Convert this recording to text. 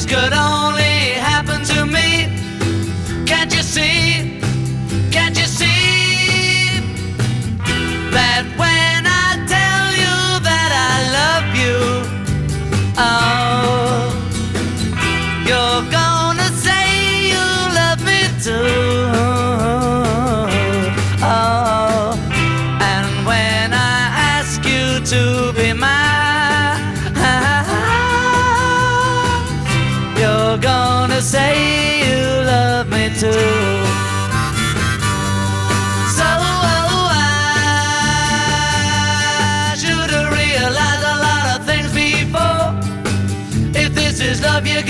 could only happen to me. Can't you see? Can't you see that when I tell you that I love you, oh, you're gonna say you love me too. Oh, and when I ask you to be mine, you're gonna say you love me too. So I should have realized a lot of things before. If this is love, you